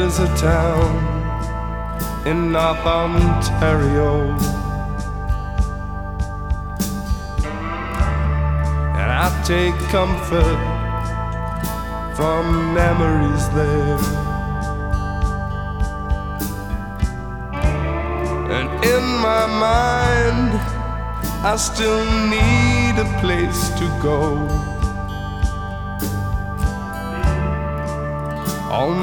There's a town in North Ontario, and I take comfort from memories there. And in my mind, I still need a place to go. All